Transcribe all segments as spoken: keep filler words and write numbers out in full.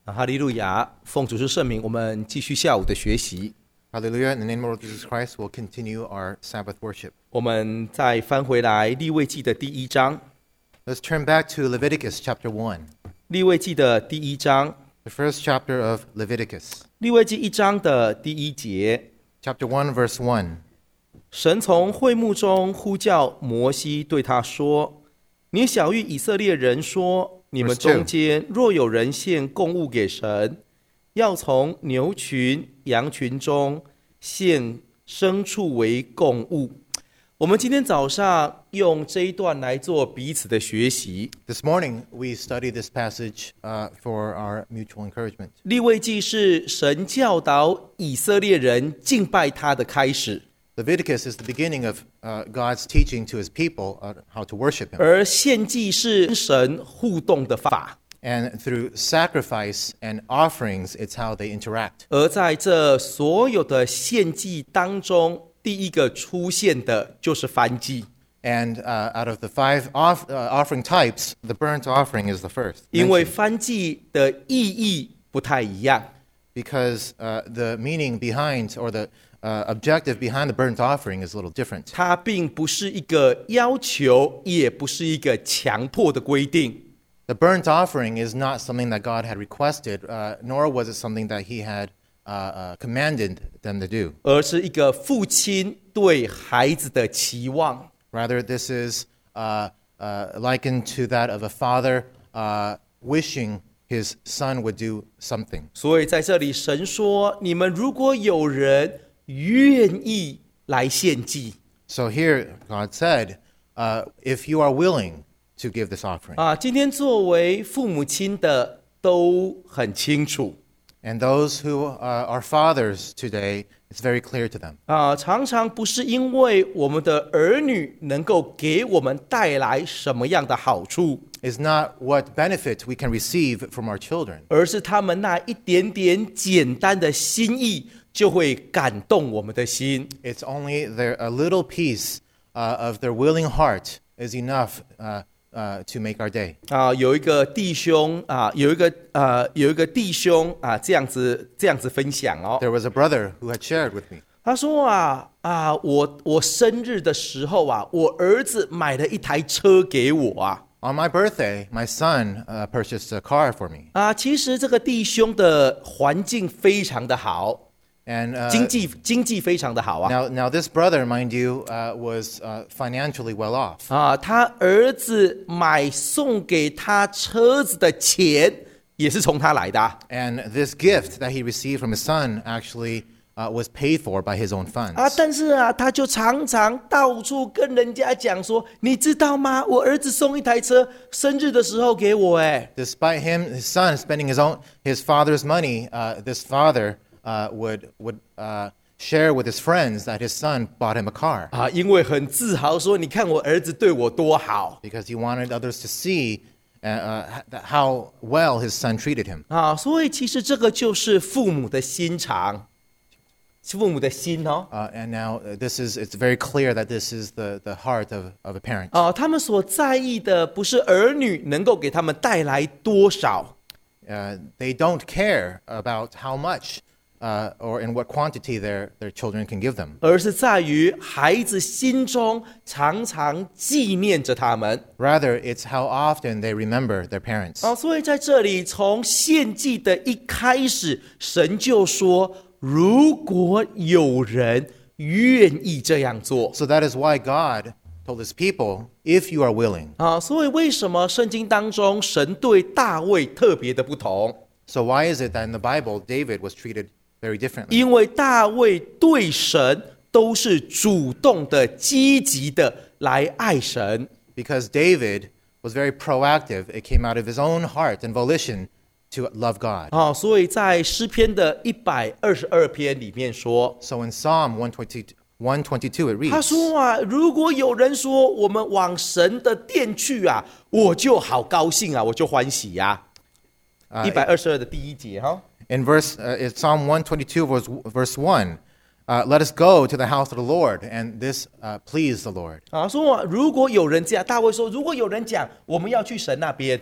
啊哈利路亚！奉主是圣名，我们继续下午的学习。 Hallelujah. In the name of Lord Jesus Christ, we'll continue our Sabbath worship. 我们再翻回来利未记的第一章。 Let's turn back to Leviticus chapter one, 利未记的第一章， the first chapter of Leviticus. 利未记一章的第一节， Chapter one, verse one. 神从会幕中呼叫摩西，对他说：“你晓谕以色列人说，你们 Verse two. 中间若有人献供物给神，要从牛群、羊群中献牲畜为供物。”我们今天早上用这一段来做彼此的学习。 This morning, we studied this passage uh, for our mutual encouragement. 利未记是神教导以色列人敬拜他的开始， Leviticus is the beginning of uh, God's teaching to his people uh, how to worship him. 而献祭是跟神互动的法。 And through sacrifice and offerings, it's how they interact. 而在这所有的献祭当中，第一个出现的就是燔祭， And uh, out of the five off, uh, offering types, the burnt offering is the first. 因为 mentioned. 燔祭的意义不太一样。 Because uh, the meaning behind or the uh, objective behind the burnt offering is a little different. 它并不是一个要求，也不是一个强迫的规定， The burnt offering is not something that God had requested, uh, nor was it something that he had uh, uh, commanded them to do. 而是一个父亲对孩子的期望。 Rather, this is uh, uh, likened to that of a father uh, wishing his son would do something. 所以在这里，神说：“你们如果有人愿意来献祭 So here, God said, uh, if you are willing to give this offering. 啊，今天作为父母亲的都很清楚 And those who uh, are fathers today, it's very clear to them. 啊，常常不是因为我们的儿女能够给我们带来什么样的好处， It's not what benefit we can receive from our children, 而是他们那一点点简单的心意，就会感动我们的心。 it's only their, a little piece uh, of their willing heart is enough uh, uh, to make our day. 啊，有一个弟兄啊，有一个呃，有一个弟兄啊，这样子这样子分享哦。 There was a brother who had shared with me. 他说啊啊，我我生日的时候啊，我儿子买了一台车给我啊。 On my birthday, my son uh, purchased a car for me. 啊，其实这个弟兄的环境非常的好， And uh, 经济经济非常的好啊。 now, now this brother, mind you, uh, was uh, financially well off. 啊，他儿子买送给他车子的钱也是从他来的啊。 And this gift that he received from his son actually uh, was paid for by his own funds. 啊，但是啊，他就常常到处跟人家讲说，你知道吗？我儿子送一台车，生日的时候给我，哎， Despite him, his son spending his own, his father's money, uh, this father uh, would would uh, share with his friends that his son bought him a car 啊，因为很自豪说，你看我儿子对我多好 because he wanted others to see uh, uh, h- how well his son treated him. 啊，所以其实这个就是父母的心肠，是父母的心哦。 Uh, and now uh, this is it's very clear that this is the, the heart of, of a parent. 啊，他们所在意的不是儿女能够给他们带来多少， Uh, they don't care about how much uh, or in what quantity their, their children can give them. 而是在于孩子心中常常纪念着他们。 Rather, it's how often they remember their parents. 啊，所以在这里，从献祭的一开始，神就说：如果有人愿意这样做 So that is why God told his people, if you are willing. 啊，所以为什么圣经当中神对大卫特别的不同？ So why is it that in the Bible, David was treated very differently? 因为大卫对神都是主动的、积极的来爱神。 Because David was very proactive. It came out of his own heart and volition to love God. 啊，所以在诗篇的一百二十二篇里面说， So in Psalm one twenty-two, it 他 reads, 说啊，如果有人说我们往神的殿去啊，我就好高兴啊，我就欢喜呀、啊。一百二十二的第一节哈， in verse uh, in Psalm one twenty-two, verse, verse one, uh, let us go to the house of the Lord, and this uh, pleased the Lord. 啊，说如果有人这样，大卫说，如果有人讲我们要去神那边，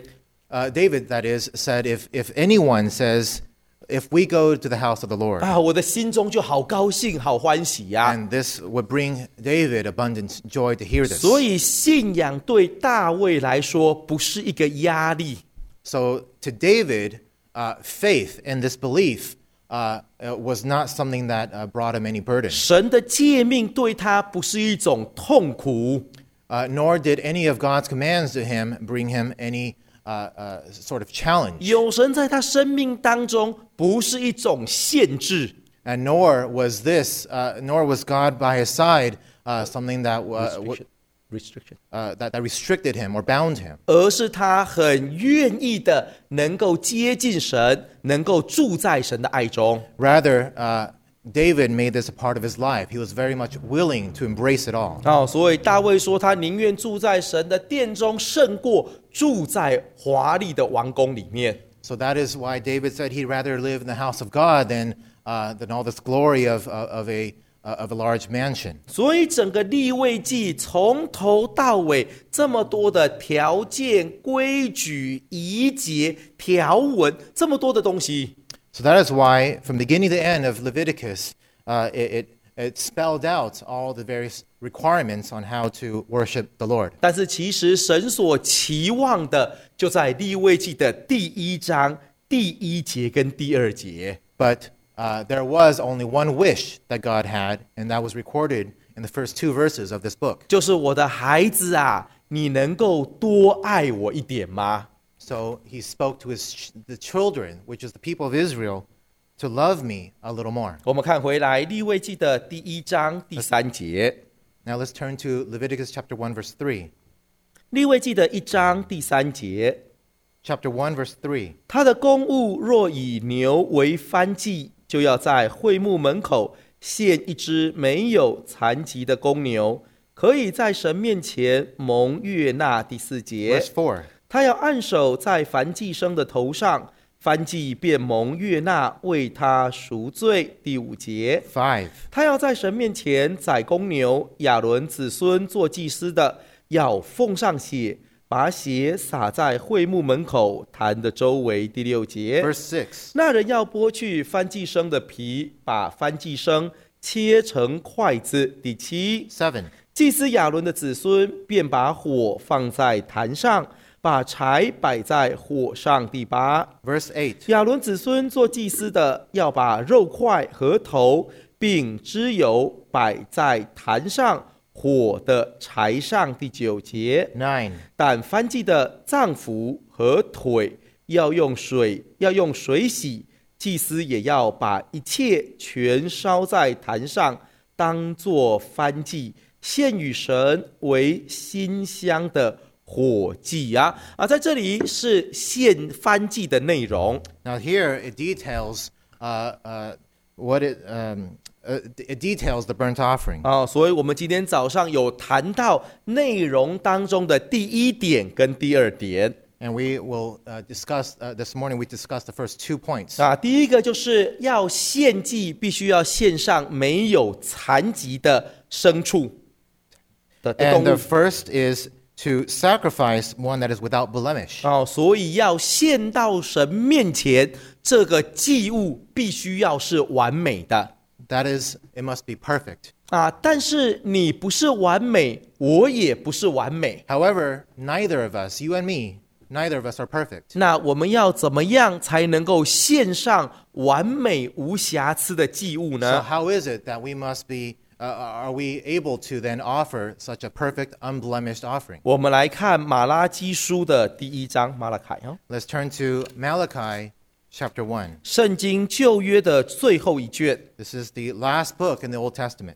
uh, David, that is, said, if, if anyone says, if we go to the house of the Lord, 啊，我的心中就好高兴，好欢喜呀、 and this would bring David abundant joy to hear this. 所以信仰对大卫来说不是一个压力， So to David, uh, faith in this belief uh, uh, was not something that uh, brought him any burden, 神的诫命对他不是一种痛苦， uh, nor did any of God's commands to him bring him any uh, uh, sort of challenge, 有神在他生命当中不是一种限制， and nor was this, uh, nor was God by his side uh, something that, uh, w- restriction， uh, that that restricted him or bound him. 而是他很愿意的能够接近神，能够住在神的爱中。 Rather, uh, David made this a part of his life. He was very much willing to embrace it all. 哦，所以大卫说他宁愿住在神的殿中，胜过住在华丽的王宫里面。 So that is why David said he'd rather live in the house of God than uh, than all this glory of uh, of a uh, of a large mansion. 所以整个利未记从头到尾这么多的条件、规矩、仪节、条文，这么多的东西， So that is why, from beginning to end of Leviticus, uh, it, it it spelled out all the various requirements on how to worship the Lord. 但是其实神所期望的，就在利未记的第一章第一节跟第二节。 But uh, there was only one wish that God had, and that was recorded in the first two verses of this book. 就是我的孩子啊，你能够多爱我一点吗？ So he spoke to his ch- the children, which is the people of Israel, to love me a little more. 我们看回来利未记的第一章第三节， Now let's turn to Leviticus chapter one, verse three. 利未记的一章第三节， Chapter one, verse three. 他的公物若以牛为燔祭，就要在会幕门口献一只没有残疾的公牛，可以在神面前蒙悦纳。第四节 Verse，four. 他要按手在燔祭牲的头上，燔祭便蒙悦纳，为他赎罪。第五节， five. 他要在神面前宰公牛，亚伦子孙做祭司的，要奉上血，把血洒在会幕门口坛的周围。第六节， Verse six. 那人要剥去燔祭牲的皮，把燔祭牲切成筷子。第七， seven. 祭司亚伦的子孙便把火放在坛上，把柴摆在火上。第八， Verse eight. 亚伦子孙做祭司的，要把肉块和头并脂油摆在坛上火的柴上。第九节， nine. 但燔祭的脏腑和腿要用水要用水洗，祭司也要把一切全烧在坛上，当作燔祭，献与神为馨香的火祭啊啊，在这里是献燔祭的内容。 Now here it details uh, uh, what it um, uh, it details the burnt offering. 啊，所以我们今天早上有谈到内容当中的第一点跟第二点 And we will uh, discuss, uh, this morning we discussed the first two points. 啊。第一个就是要献祭，必须要献上没有残疾的牲畜的的 And 动 the 物 first is to sacrifice one that is without blemish. 哦，所以要献到神面前，这个祭物必须要是完美的 That is, it must be perfect. 啊。但是你不是完美，我也不是完美， However, neither of us, you and me, neither of us are perfect. 那我们要怎么样才能够献上完美无瑕疵的祭物 So 呢？ how is it that we must be, uh, are we able to then offer such a perfect, unblemished offering? 我们来看马拉基书的第一章，马拉凯哦， Let's turn to Malachi chapter one. 圣经旧约的最后一卷。 This is the last book in the Old Testament.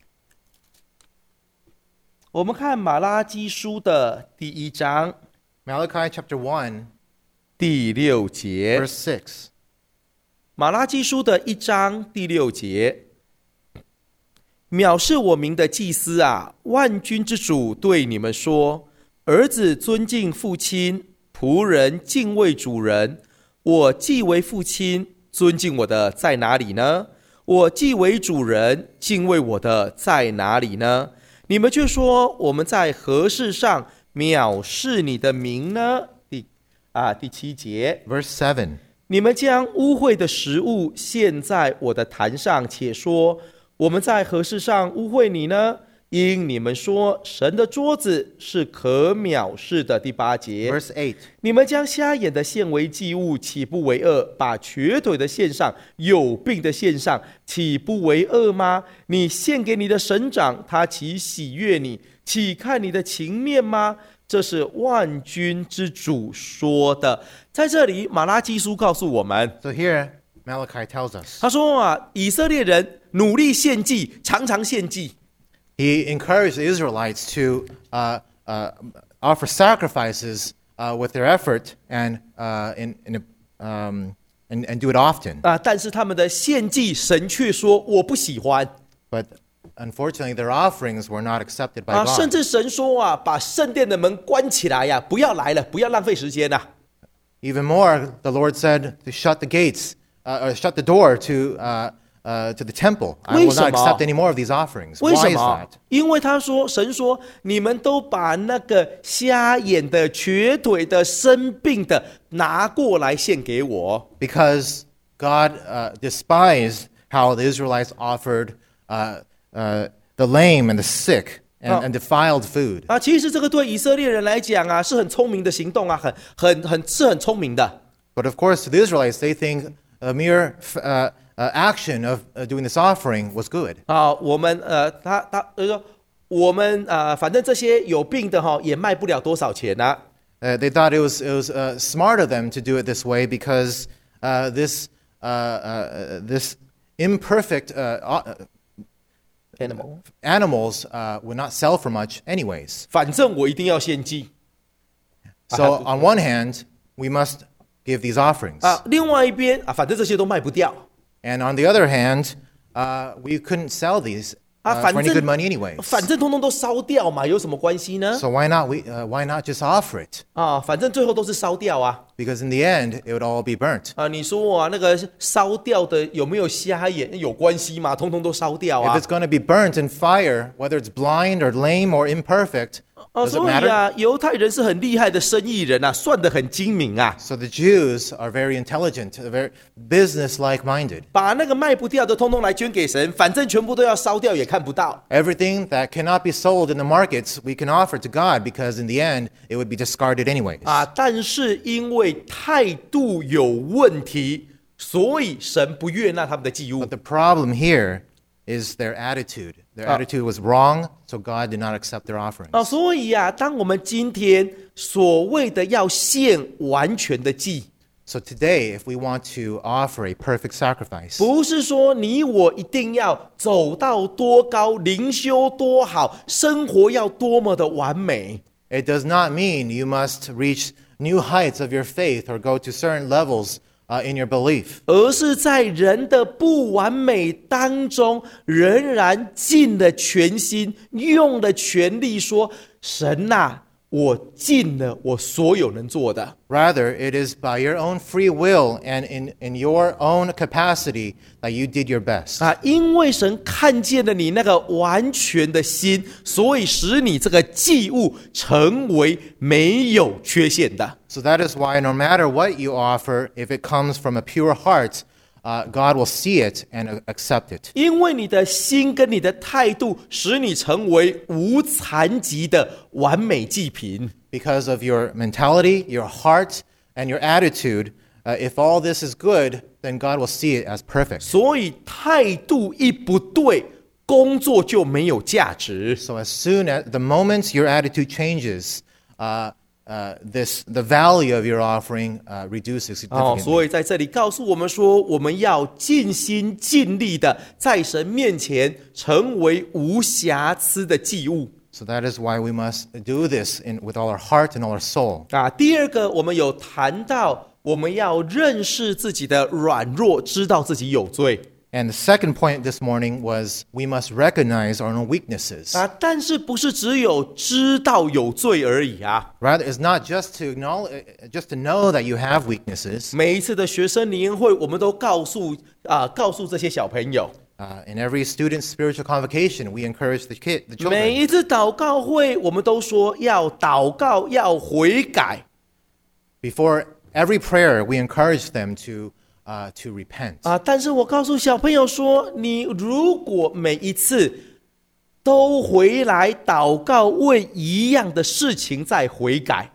我们看马拉基书的第一章 Malachi chapter one, 第六节。 verse six. 马拉基书的一章第六节，藐视我名的祭司啊，万军之主对你们说：儿子尊敬父亲，仆人敬畏主人。我既为父亲，尊敬我的在哪里呢？我既为主人，敬畏我的在哪里呢？你们却说我们在何事上藐视你的名呢？第啊，第七节， Verse seven. 你们将污秽的食物献在我的坛上，且说我们在何事上污秽你呢？因你们说神的桌子是可藐视的。第八节， Verse eight. 你们将瞎眼的献为祭物，岂不为恶？把瘸腿的献上，有病的献上，岂不为恶吗？你献给你的省长，他岂喜悦你？岂看你的情面吗？这是万军之主说的。在这里，马拉基书告诉我们， So here, Malachi tells us. 他说啊，以色列人努力献祭，常常献祭。 He encouraged the Israelites to uh, uh, offer sacrifices uh, with their effort and, uh, in, in a, um, and, and do it often. 啊，但是他们的献祭，神却说我不喜欢 But unfortunately, their offerings were not accepted by 啊，甚 God. 至神说啊，把圣殿的门关起来呀、不要来了，不要浪费时间呐、 Even more, the Lord said to shut the gates, uh, or shut the door to, uh, uh, to the temple. I will 为什 not 么？ accept any more of these offerings. 为什 Why is 么 that?？ 因为他说，神说，你们都把那个瞎眼的、瘸腿的、生病的拿过来献给我。 Because God uh, despised how the Israelites offered uh, uh, the lame and the sick and, Oh. and defiled food. 啊，其实这个对以色列人来讲啊，是很聪明的行动啊，很很很是很聪明的。 But of course, to the Israelites, they think a mere f- uh, uh, action of uh, doing this offering was good. 啊，我们呃，他他就说，我们呃，反正这些有病的哈、也卖不了多少钱呐、 Uh, they thought it was, it was uh, smart of them to do it this way because uh, this, uh, uh, this imperfect uh, uh, Animal animals uh, would not sell for much anyways. 反正我一定要献祭 So on one hand, we must give these offerings. 啊，另外一边啊，反正这些都卖不掉 And on the other hand, uh, we couldn't sell these 啊， uh, 反 for any 正 good money anyways. 反正通通都烧掉嘛，有什么关系呢？ So why not, we, uh, why not just offer it? 啊，反正最后都是烧掉啊 Because in the end, it would all be burnt. 啊！你说啊，那个烧掉的有没有瞎眼有关系吗？通通都烧掉 If 啊 it's！going to be burnt in fire, whether it's blind or lame or imperfect, 啊， does it 所以 matter? 啊，犹太人是很厉害的生意人啊，算得很精明啊， So the Jews are very intelligent, very business-like minded. 把那个卖不掉的通通来捐给神，反正全部都要烧掉也看不到。 Everything that cannot be sold in the markets, we can offer to God because in the end, it would be discarded anyways. 啊，但是因为态度有问题，所以神不悦纳他们的祭物 But the problem here is their attitude. Their Ah. attitude was wrong, so God did not accept their offerings. 啊。所以啊，当我们今天所谓的要献完全的祭， So today, if we want to offer a perfect sacrifice, 不是说你我一定要走到多高，灵修多好，生活要多么的完美。 it does not mean you must reach new heights of your faith or go to certain levels uh, in your belief. 而是在人的不完美当中，仍然尽了全心，用了全力说：“神呐、我尽了我所有能做的。 Rather, it is by your own free will and in, in your own capacity that you did your best. 啊，因为神看见了你那个完全的心，所以使你这个祭物成为没有缺陷的。 So that is why no matter what you offer, if it comes from a pure heart, uh, God will see it and uh, accept it. 因为你的心跟你的态度，使你成为无残疾的完美祭品。 Because of your mentality, your heart, and your attitude, uh, if all this is good, then God will see it as perfect. 所以态度一不对，工作就没有价值。 So as soon as the moment your attitude changes, uh, uh, this the value of your offering uh, reduces 哦， significantly. 所以在这里告诉我们说，我们要尽心尽力的在神面前成为无瑕疵的祭物。 So that is why we must do this in, with all our heart and all our soul. 啊，第二个，我们有谈到，我们要认识自己的软弱，知道自己有罪 And the second point this morning was we must recognize our own weaknesses. 啊，但是不是只有知道有罪而已啊？ Rather, it's not just to acknowledge, just to know that you have weaknesses. 每一次的学生联会，我们都告诉啊，告诉这些小朋友， Uh, in every student's spiritual convocation, we encourage the kid, the 每 children. 一次祷告会，我们都说要祷告，要悔改。 before every prayer, we encourage them to, uh, to repent. 啊，但是我告诉小朋友说，你如果每一次都回来祷告，为一样的事情再悔改，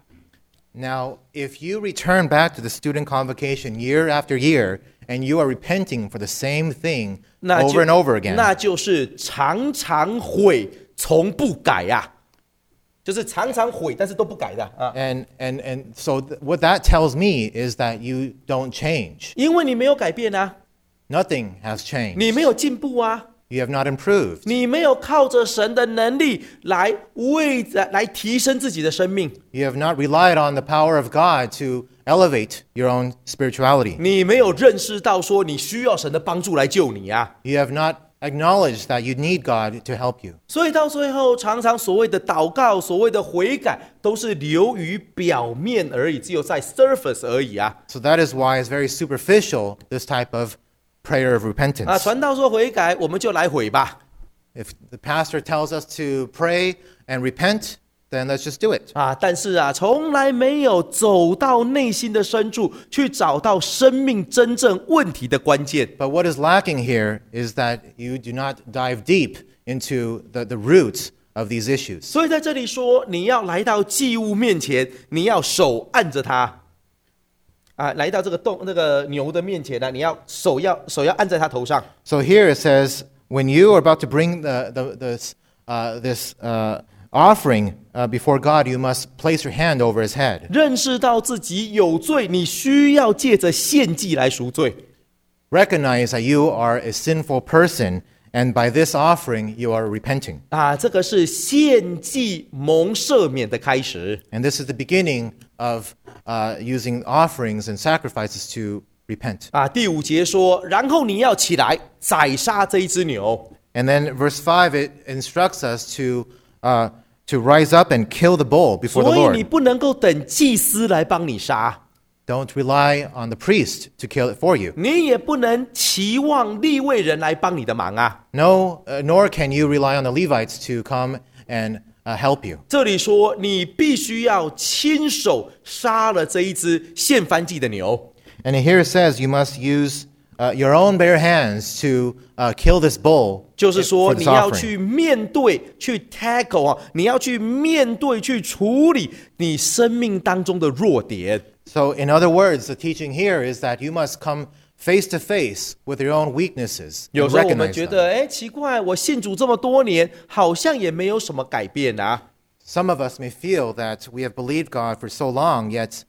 Now, if you return back to the student convocation year after year, and you are repenting for the same thing 那就 over and over again, 那就是常常悔，从不改呀、啊，就是常常悔，但是都不改的啊， and, and, and so th- what that tells me is that you don't change. 因为你没有改变啊， Nothing has changed. 你没有进步啊。 You have not improved. 你没有靠着神的能力来为来来提升自己的生命， You have not relied on the power of God to elevate your own spirituality. 你没有认识到说你需要神的帮助来救你啊， You have not acknowledged that you need God to help you. 所以到最后，常常所谓的祷告、所谓的悔改，都是流于表面而已，只有在 surface 而已啊。 So that is why it's very superficial, this type of prayer of 啊， repentance. 传道说悔改，我们就来悔吧。 If the pastor tells us to pray and repent, then let's just do it. 啊，但是啊，从来没有走到内心的深处，去找到生命真正问题的关键。 But what is lacking here is that you do not dive deep into the, the roots of these issues. 所以在这里说，你要来到祭物面前，你要手按着它。啊，来到这个洞那个牛的面前呢、啊，你要手要手要按在它头上。 So here it says, when you are about to bring the, the, this, uh, this uh, offering uh, before God, you must place your hand over his head. 认识到自己有罪，你需要借着献祭来赎罪。 Recognize that you are a sinful person, and by this offering, you are repenting. 啊，这个是献祭蒙赦免的开始。 And this is the beginning of uh, using offerings and sacrifices to repent. 啊，第五节说，然后你要起来宰杀这一只牛。 And then verse five, it instructs us to, uh, to rise up and kill the bull before the 所以你 Lord. 不能够等祭司来帮你杀， Don't rely on the priest to kill it for you. 你也不能期望利未人来帮你的忙啊。 No, uh, nor can you rely on the Levites to come and uh, help you. 这里说，你必须要亲手杀了这一只献燔祭的牛。 And here it says you must use uh, your own bare hands to uh, kill this bull 就是 for 说， this 你要 offering. 去面对、去 tackle 啊，你要去面对、去处理你生命当中的弱点。 So, in other words, the teaching here is that you must come face to face with your own weaknesses 有 and 时候我们 recognize 觉 them. 得，哎，奇怪，我信主这么多年，好像也没有什么改变啊。 Some of us may feel that we have believed God for so long, yet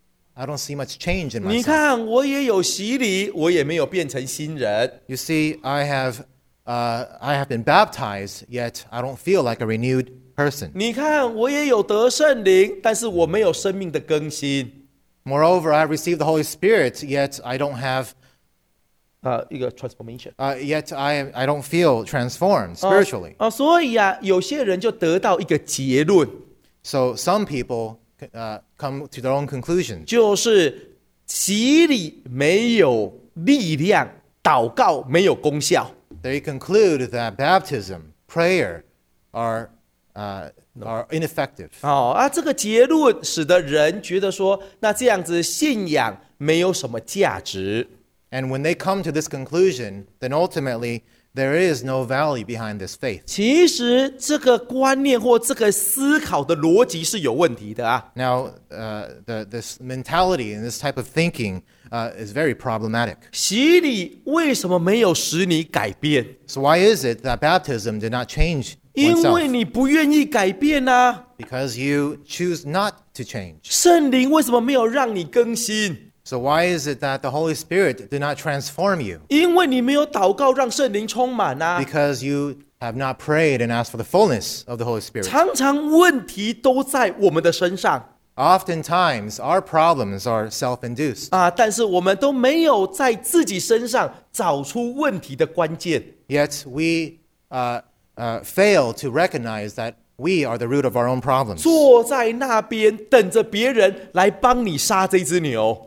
I don't see much change in 你 myself. 看，我也有洗礼，我也没有变成新人。 You see, I have, uh, I have been baptized, yet I don't feel like a renewed person. 你看，我也有得圣灵，但是我没有生命的更新。 Moreover, I have received the Holy Spirit, yet I don't have, 啊，一个 transformation。 uh, yet I, I don't feel transformed spiritually. 啊，所以啊，有些人就得到一个结论， So some people uh, come to their own conclusions. 就是洗礼没有力量，祷告没有功效。 They conclude that baptism, prayer, are, uh, are ineffective. 哦啊，这个结论使得人觉得说，那这样子信仰没有什么价值。 And when they come to this conclusion, then ultimately there is no value behind this faith. 其实这个观念或这个思考的逻辑是有问题的啊。 Now, uh, the, this mentality and this type of thinking uh, is very problematic. 洗礼为什么没有使你改变？ So why is it that baptism did not change 因为 oneself? 你不愿意改变啊。 Because you choose not to change. 圣灵为什么没有让你更新？ So why is it that the Holy Spirit did not transform you? 因为你没有祷告让圣灵充满啊。 Because you have not prayed and asked for the fullness of the Holy Spirit. 常常问题都在我们的身上 Oftentimes, our problems are self-induced. 啊，但是我们都没有在自己身上找出问题的关键。 Yet we uh, uh, fail to recognize that we are the root of our own problems. 坐在那边等着别人来帮你杀这只牛。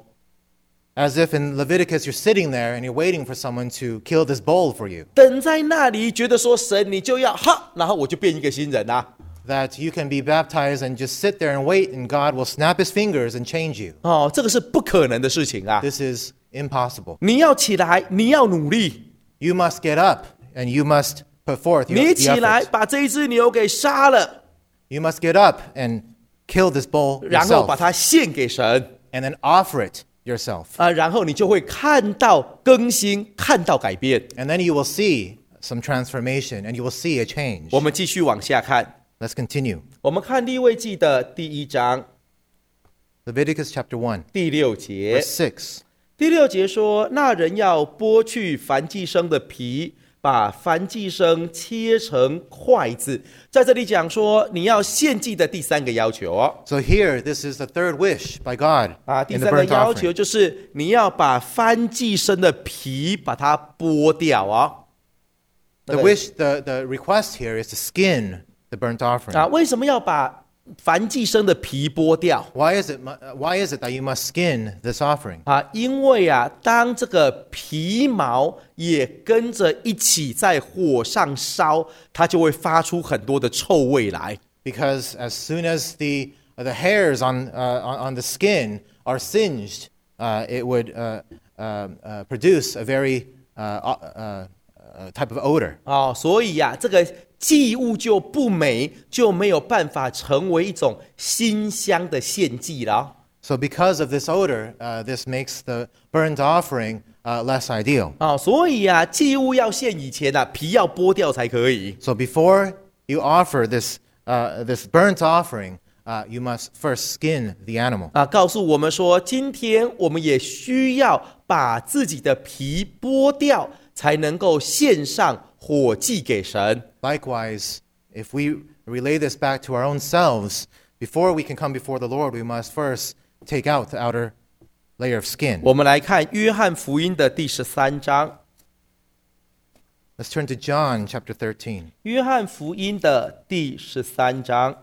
As if in Leviticus you're sitting there and you're waiting for someone to kill this bull for you. 等在那里，觉得说神你就要哈，然后我就变一个新人啊。 that you can be baptized and just sit there and wait, and God will snap his fingers and change you. 哦，这个是不可能的事情啊！ This is impossible. 你要起来，你要努力， You must get up and you must put forth 你 your, 起 the 来 effort. 把这一只牛给杀了， You must get up and kill this bull 然后把 yourself 它献给神 and then offer it yourself. 啊，然后你就会看到更新，看到改变。 And then you will see some transformation and you will see a change. 我们继续往下看， Let's continue. 我们看利未记的第一章 Leviticus chapter one, 第六节。 verse six. 第六节说，那人要剥去燔祭牲的皮，把燔祭牲切成筷子。在这里讲说，你要献祭的第三个要求哦。 So here, this is the third wish by God 啊，第 in the 三个 burnt 要求 offering. 就是你要把燔祭牲的皮把它剥掉哦。 The wish, the, the request here is to skin the burnt offering. 啊，为什么要把燔祭牲的皮剥掉？ Why is it? mu- uh, Why is it that you must skin this offering? 啊，因为啊，当这个皮毛也跟着一起在火上烧，它就会发出很多的臭味来。 Because as soon as the uh, the hairs on, uh, on on the skin are singed, uh, it would uh, uh, uh, produce a very uh, uh, uh, type of odor. 哦，所以呀、啊，这个祭物就不美，就没有办法成为一种馨香的献祭了。 So because of this odor, uh, this makes the burnt offering uh, less ideal. 哦，所以啊，祭物要献以前啊，皮要剥掉才可以。 So before you offer this uh, this burnt offering, uh, you must first skin the animal. 啊，告诉我们说，今天我们也需要把自己的皮剥掉，才能够献上火祭给神。 Likewise, if we relay this back to our own selves, before we can come before the Lord, we must first take out the outer layer of skin. 我们来看约翰福音的第十三章， Let's turn to John chapter thirteen. 约翰福音的第十三章，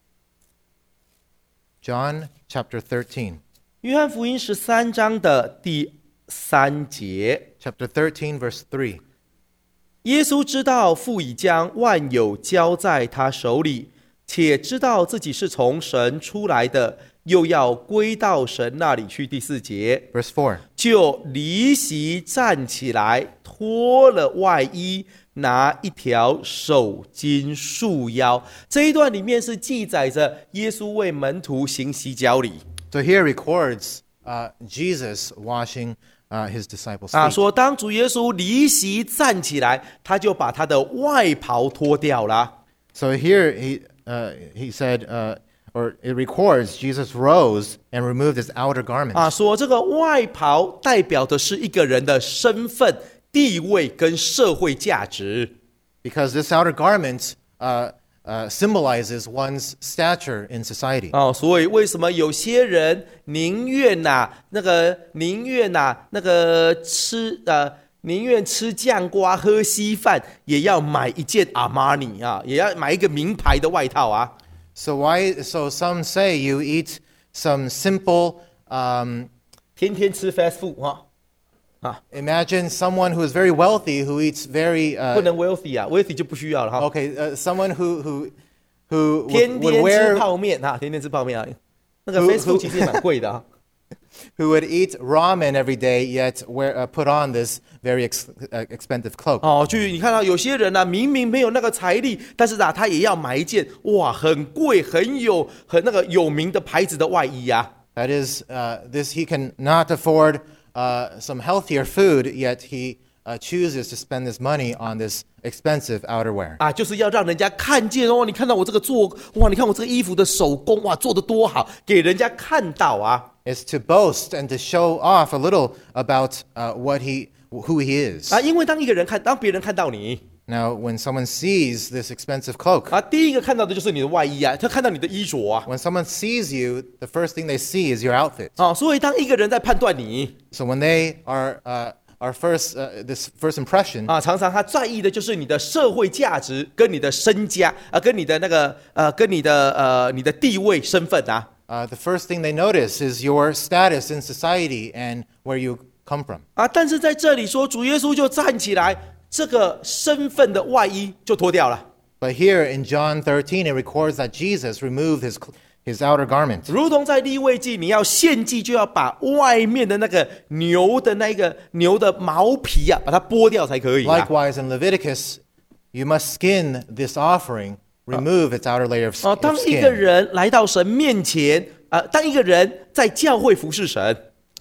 John chapter thirteen. 约翰福音十三章的第三节。 Chapter thirteen, verse three. 耶稣知道父已将万有交在他手里，且知道自己是从神出来的，又要归到神那里去。第四节， Verse four. 就离席站起来，脱了外衣，拿一条手巾束腰。这一段里面是记载着耶稣为门徒行洗脚礼 So here records uh, Jesus washing uh, his disciples' 啊， feet. 说当主耶稣离席站起来，他就把他的外袍脱掉了。 So here he, uh, he said, uh, or it records Jesus rose and removed his outer garment. 啊，说这个外袍代表的是一个人的身份、地位跟社会价值 Because this outer garment uh, uh, symbolizes one's stature in society. 哦，所以为什么有些人宁愿呐、那个宁愿呐、那个吃呃宁愿吃酱瓜喝稀饭，也要买一件阿玛尼啊，也要买一个名牌的外套啊。 So why? So some say you eat some simple. Um, 天天吃 fast food 哈、 imagine someone who is very wealthy who eats very. 不 Uh, 能 wealthy 啊 ，wealthy 就不需要了哈。 okay, uh, someone who who who 天 would, would 天吃 wear 泡面哈，天天吃泡面啊，那个 Who- fast food who- 其实也蛮贵的啊。 who would eat ramen every day yet wear uh, put on this very ex, uh, expensive cloak. 哦，就你看到有些人呢、啊，明明没有那个财力，但是啊，他也要买一件哇，很贵、很有、很那个有名的牌子的外衣啊。 That is, uh, this he can not afford uh, some healthier food, yet he uh, chooses to spend this money on this expensive outerwear. 啊，就是要让人家看见哦，你看到我这个做哇，你看我这个衣服的手工哇，做得多好，给人家看到啊。 Is to boast and to show off a little about uh, what he, who he is. 啊，因为当一个人看，当别人看到你 Now, when someone sees this expensive cloak, 啊，第一个看到的就是你的外衣啊，他看到你的衣着啊。 when someone sees you, the first thing they see is your outfit. 啊，所以当一个人在判断你 So when they are uh, our first uh, this first impression, 啊，常常他在意的就是你的社会价值跟你的身家啊，跟你的那个呃，跟你的呃你的地位身份啊。 uh, the first thing they notice is your status in society and where you come from. 啊，但是在这里说，主耶稣就站起来，这个身份的外衣就脱掉了。 But here in John thirteen, it records that Jesus removed his, his outer garment. 如同在利未记，你要献祭就要把外面的那个牛的那个牛的毛皮啊，把它剥掉才可以、啊。 Likewise, in Leviticus, you must skin this offering, remove its outer layer of, 哦， of 当一个 skin. 人来到神面前，呃，当一个人在教会服侍神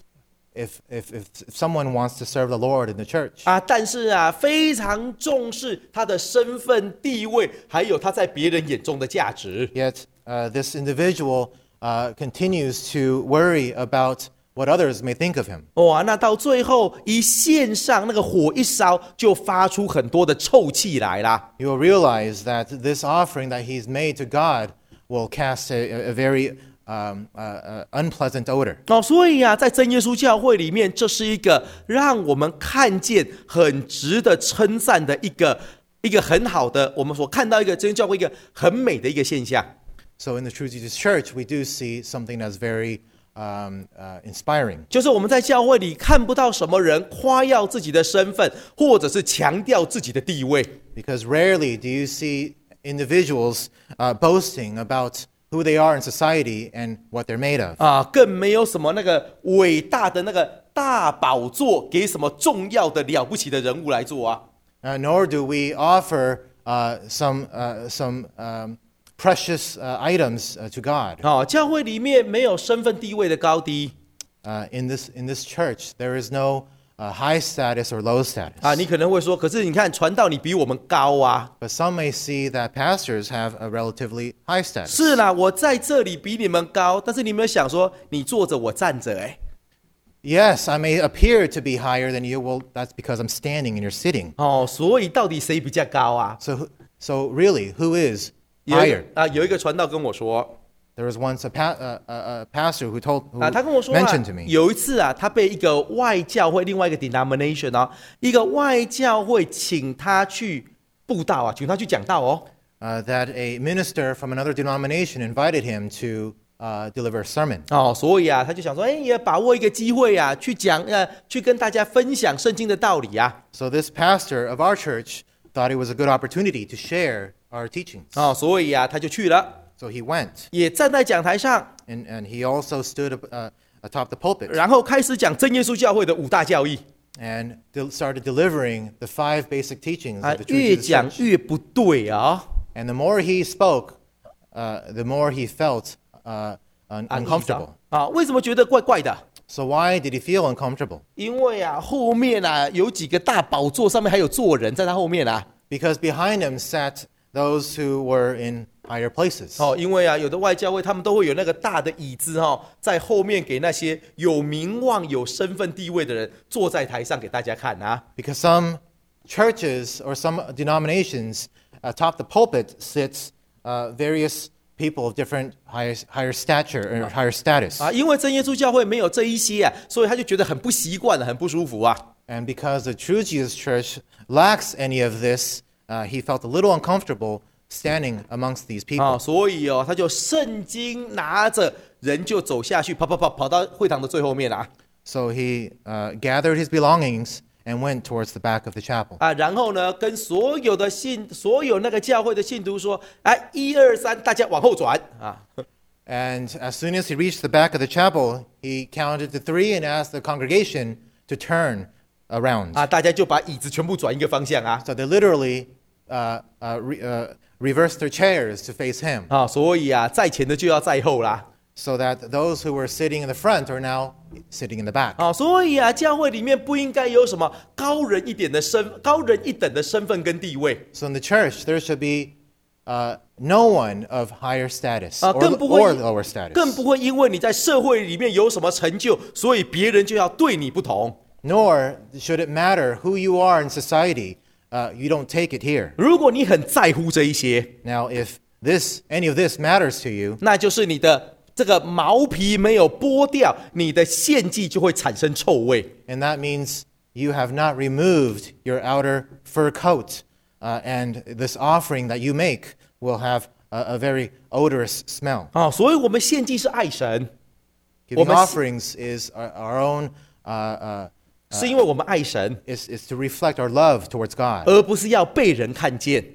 If, if, if someone wants to serve the Lord in the church, 啊，但是啊，非常重视他的身份地位，还有他在别人眼中的价值。 yet uh, this individual uh, continues to worry about what others may think of him. 哇，那到最后一献上那个火一烧，就发出很多的臭气来啦。 You will realize that this offering that he's made to God will cast a, a very um, uh, uh, unpleasant odor. 哦，所以啊，在真耶稣教会里面，这是一个让我们看见很值得称赞的一个一个很好的，我们所看到一个真耶稣教会一个很美的一个现象。 So in the True Jesus Church, we do see something that's very um, uh, inspiring. 就是我们在教会里看不到什么人夸耀自己的身份，或者是强调自己的地位。 Because rarely do you see individuals uh, boasting about who they are in society and what they're made of. 啊，更没有什么那个伟大的那个大宝座给什么重要的了不起的人物来做啊。 Uh, nor do we offer uh, some, uh, some um, precious uh, items uh, to God. 哦，教会里面没有身份地位的高低 Uh, in, this, in this church, there is no uh, high status or low status. 啊。你可能会说，可是你看传道你比我们高啊。 But some may see that pastors have a relatively high status. 是啦，我在这里比你们高，但是你有没有想说，你坐着我站着？哎， Yes, I may appear to be higher than you. Well, that's because I'm standing and you're sitting. 哦，所以到底谁比较高啊？ So, who- so really, who is 有一 higher? 个啊，有一个传道跟我说 There was once a, pa- uh, a, a pastor who told, who 啊，他跟我说啊 mentioned to，me 有一次啊，他被一个外教会另外一个 denomination 哦，一个外教会请他去布道啊，请他去讲道哦。 uh, that a minister from another denomination invited him to uh, deliver a sermon. 哦，所以啊，他就想说，哎，也把握一个机会啊，去讲呃，去跟大家分享圣经的道理啊。 So this pastor of our church thought it was a good opportunity to share our teachings. 哦，所以啊，他就去了， So he went, 也站在讲台上， and, and he also stood up, uh, atop the pulpit 然后开始讲真耶稣教会的五大教义 and de- started delivering the five basic teachings 啊 of the，True 越 Jesus 讲 Church. 越不对啊。 And the more he spoke, uh, the more he felt uh, un- 安逸 uncomfortable. 啊，为什么觉得怪怪的？ So why did he feel uncomfortable? 因为啊，后面啊有几个大宝座，上面还有坐人在他后面啊。 Because behind him sat those who were in higher places. 哦，因为啊，有的外教会他们都会有那个大的椅子哈、哦，在后面给那些有名望、有身份地位的人坐在台上给大家看啊。 Because some churches or some denominations atop the pulpit sits uh, various people of different higher, higher stature or higher status. 啊，因为真耶稣教会没有这一些啊，所以他就觉得很不习惯了，很不舒服啊。 And because the True Jesus Church lacks any of this, uh, he felt a little uncomfortable standing amongst these people. 啊，所以哦，他就圣经拿着，人就走下去，跑跑跑跑到会堂的最后面啊。 So he uh, gathered his belongings and went towards the back of the chapel. 啊，然后呢，跟所有的信，所有那个教会的信徒说：“哎，一二三，大家往后转啊！” And as soon as he reached the back of the chapel, he counted to three and asked the congregation to turn around. 啊，大家就把椅子全部转一个方向啊。 So they literally uh, uh, re- uh, reversed their chairs to face him, 啊，所以啊，在前的就要在后啦。 so that those who were sitting in the front are now sitting in the back. 啊，所以啊，教会里面不应该有什么高人一点的身、高人一等的身份跟地位 So in the church, there should be uh, no one of higher status 啊， or, 更不会 or lower status. 更不会因为你在社会里面有什么成就，所以别人就要对你不同。 Nor should it matter who you are in society. Uh, you don't take it here. 如果你很在乎这一些， Now, if this any of this matters to you, 那就是你的这个毛皮没有剥掉，你的献祭就会产生臭味。 and that means you have not removed your outer fur coat, uh, and this offering that you make will have a, a very odorous smell. 啊，所以我们献祭是爱神， Giving Well, but- offerings is our, our own, uh, uh, 是因为我们爱神， is, is to reflect our love towards God, 而不是要被人看见。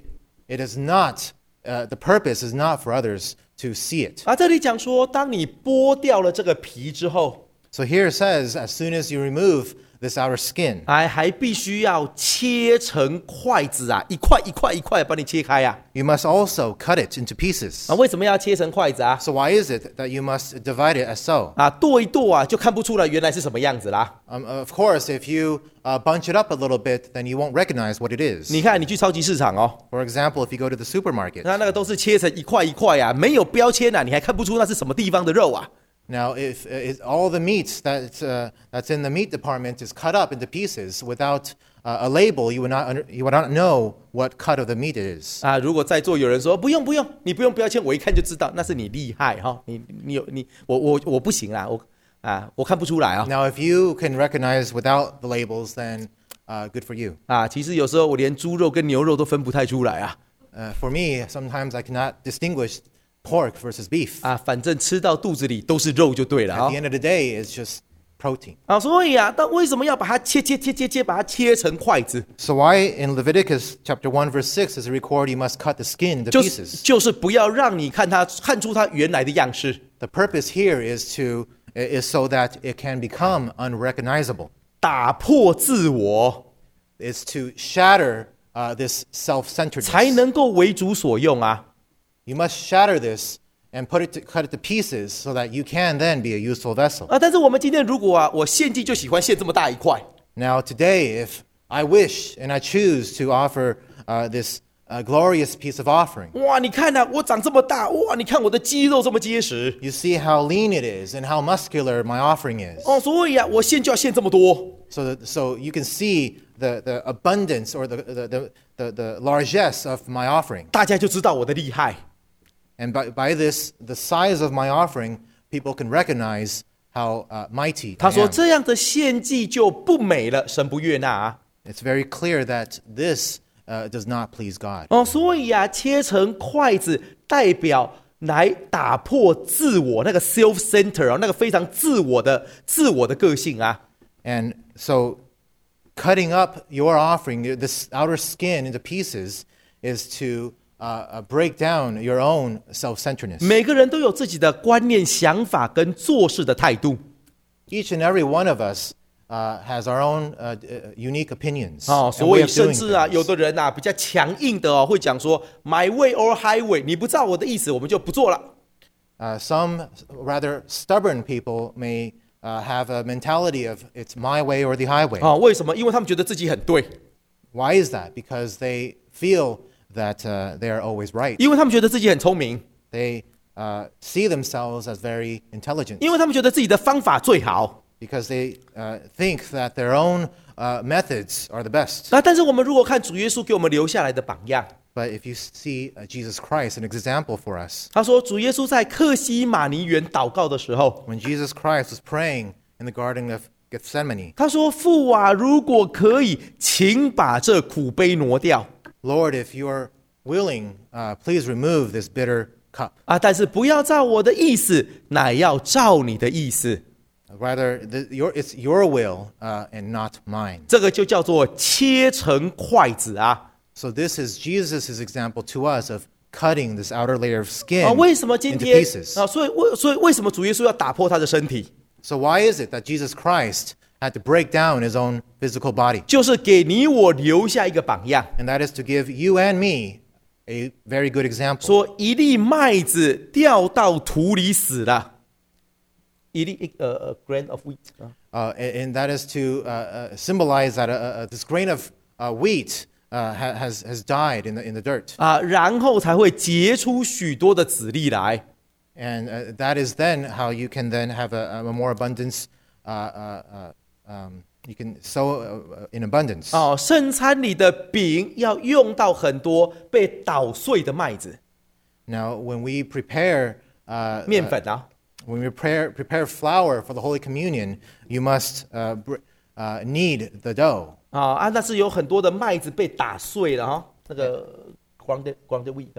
it is not, uh, the purpose is not for others to see it. 啊，这里讲说，当你剥掉了这个皮之后， So here it says, as soon as you remove this outer skin, 哎，还必须要切成筷子啊，一块一块一块把你切开啊。 you must also cut it into pieces. 啊，为什么要切成筷子啊？ So why is it that you must divide it as so? 啊，剁一剁啊，就看不出来原来是什么样子啦。 Um, of course, if you uh, bunch it up a little bit, then you won't recognize what it is. 你看，你去超级市场哦， For example, if you go to the supermarket. 那那个都是切成一块一块啊，没有标签啊，你还看不出那是什么地方的肉啊。 Now, if, if all the meat that, uh, that's in the meat department is cut up into pieces without uh, a label, you would, not under, you would not know what cut of the meat it is. 啊，如果在座有人说不用不用，你不用标签，我一看就知道，那是你厉害哈、哦，你你有你我我我不行啦，我啊我看不出来啊、哦。 Now, if you can recognize without the labels, then uh, good for you. 啊，其实有时候我连猪肉跟牛肉都分不太出来啊。 Uh, for me, sometimes I cannot distinguish pork versus beef. 啊，反正吃到肚子里都是肉就对了 At 啊 the。end of the day, it's just protein. 啊，所以啊，但为什么要把它切切切切切，把它切成筷子？ So why in Leviticus chapter one verse six does it record you must cut the skin into 就是 pieces? 就是不要让你看它看出它原来的样式。 The purpose here is to is so that it can become unrecognizable. 打破自我， Is to shatter uh, this 才 self-centeredness. 能够为主所用啊。 You must shatter this and put it to, cut it to pieces so that you can then be a useful vessel. 啊，但是我们今天如果啊，我献祭就喜欢献这么大一块， Now today, if I wish and I choose to offer uh, this uh, glorious piece of offering, 哇，你看呐、啊，我长这么大，哇，你看我的肌肉这么结实， you see how lean it is and how muscular my offering is. 哦，所以啊，我献就要献这么多。 So, that, so you can see the, the abundance or the, the, the, the, the largesse of my offering. 大家就知道我的厉害。 And by, by this, the size of my offering, people can recognize how uh, mighty 他 I 说 am. 这样的献祭就不美了，神不悦纳啊。 It's very clear that this uh, does not please God. 哦，所以啊，切成筷子代表来打破自我那个 self center 啊，那个非常自我的自我的个性啊。 And so cutting up your offering, this outer skin into pieces, is to uh, uh, break down your own self-centeredness. 每个人都有自己的观念、想法跟做事的态度。 Each and every one of us uh, has our own uh, uh, unique opinions. 哦， and 所 way 以 of 甚 doing 至啊， things. 有的人啊比较强硬的哦，会讲说 my way or highway， 你不照我的意思，我们就不做了。 Uh, some rather stubborn people may uh, have a mentality of it's my way or the highway. 啊、为什么？因为他们觉得自己很对， Why is that? Because they feel that uh, they are always right. 因为他们觉得自己很聪明， They uh, see themselves as very intelligent 因为他们觉得自己的方法最好。 because they uh, think that their own uh, methods are the best. 那但是我们如果看主耶稣给我们留下来的榜样， But if you see uh, Jesus Christ, an example for us, 他说主耶稣在克西马尼园祷告的时候， when Jesus Christ was praying in the Garden of Gethsemane, 他说父啊，如果可以，请把这苦杯挪掉 Lord, if you are willing, uh, please remove this bitter cup. 啊，但是不要照我的意思，乃要照你的意思。 Rather, the, your, it's your will uh, and not mine. 这个就叫做切成筷子啊。 So this is Jesus' example to us of cutting this outer layer of 啊， skin 为什么今 into 天 pieces. 啊？所以为所以为什么主耶稣要打破他的身体？ So why is it that Jesus Christ had to break down his own physical body? 就是给你我留下一个榜样， And that is to give you and me a very good example. 说一粒麦子掉到土里死了，一粒呃呃 grain of wheat 啊 Uh, and, and that is to uh, uh, symbolize that uh, uh, this grain of uh, wheat uh, ha- has, has died in the, in the dirt. 啊，然后才会结出许多的籽粒来。 And uh, that is then how you can then have a, a more abundance, uh, uh, uh, um, you can sow uh, in abundance. 哦，圣餐里的饼要用到很多被捣碎的麦子、 Now, when we prepare, uh, 面 uh, 粉啊， when we prepare, prepare flour for the Holy Communion, you must uh, br- uh, knead the dough. 啊啊，那是有很多的麦子被打碎了哈、哦，那个 grounded grounded wheat 哦。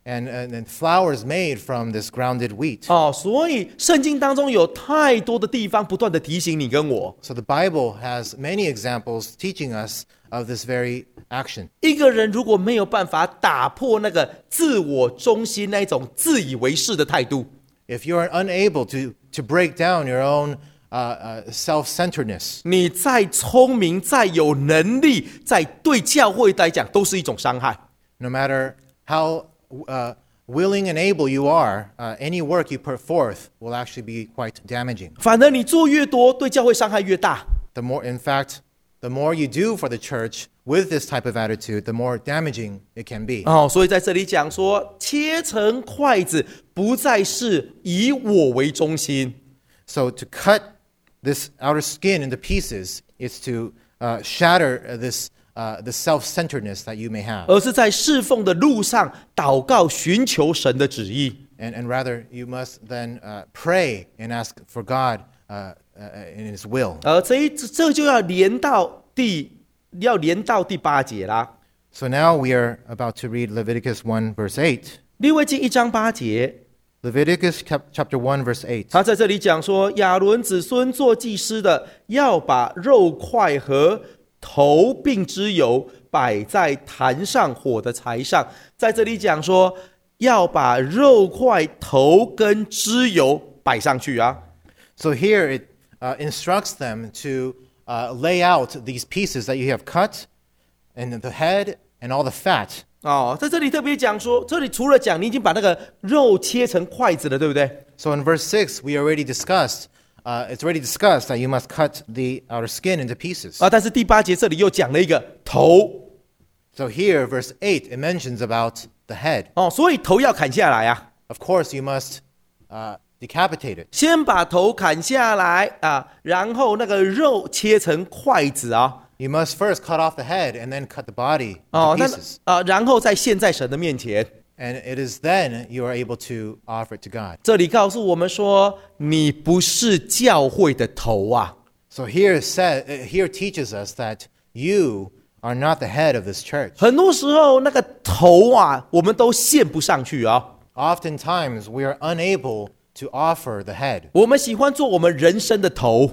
and, and, and flours made from this grounded wheat. 哦，所以圣经当中有太多的地方不断的提醒你跟我， So the Bible has many examples teaching us of this very action. 一个人如果没有办法打破那个自我中心那种自以为是的态度， If you're unable to, to break down your own uh, uh, self-centeredness, 你再聪明、再有能力，在对教会来讲都是一种伤害。 no matter how uh, willing and able you are, uh, any work you put forth will actually be quite damaging. 反而你做越多，对教会伤害越大。 The more, in fact, the more you do for the church with this type of attitude, the more damaging it can be. 哦，所以在这里讲说，切成筷子不再是以我为中心， So to cut this outer skin into pieces is to uh, shatter uh, this uh, the self-centeredness that you may have, 而是在侍奉的路上祷告，寻求神的旨意。 and and rather you must then uh, pray and ask for God uh, uh, in His will. 而这一这就要连到第要连到第八节啦。 So now we are about to read Leviticus one verse eight. 利未记一章八节， Leviticus cap- chapter one verse eight. 他在这里讲说，亚伦子孙做祭司的，要把肉块和头并脂油摆在坛上火的柴上。在这里讲说，要把肉块、头跟脂油摆上去啊。 So here it uh, instructs them to uh, lay out these pieces that you have cut, and the head and all the fat. 哦，在这里特别讲说，这里除了讲你已经把那个肉切成筷子了，对不对？ So in verse six, we already discussed, uh, it's already discussed that you must cut the outer skin into pieces. 啊，但是第八节这里又讲了一个头， So here, verse eight, it mentions about the head. 哦，所以头要砍下来啊， Of course, you must uh, decapitate it. 先把头砍下来啊，然后那个肉切成筷子啊， You must first cut off the head and then cut the body 哦， into 那 pieces. 啊，然后再献在神的面前。 And it is then you are able to offer it to God. 这里告诉我们说，你不是教会的头啊， So here, said, uh, here teaches us that you are not the head of this church. 很多时候那个头啊，我们都献不上去啊。 Oftentimes, we are unable to offer the head. 我们喜欢做我们人生的头，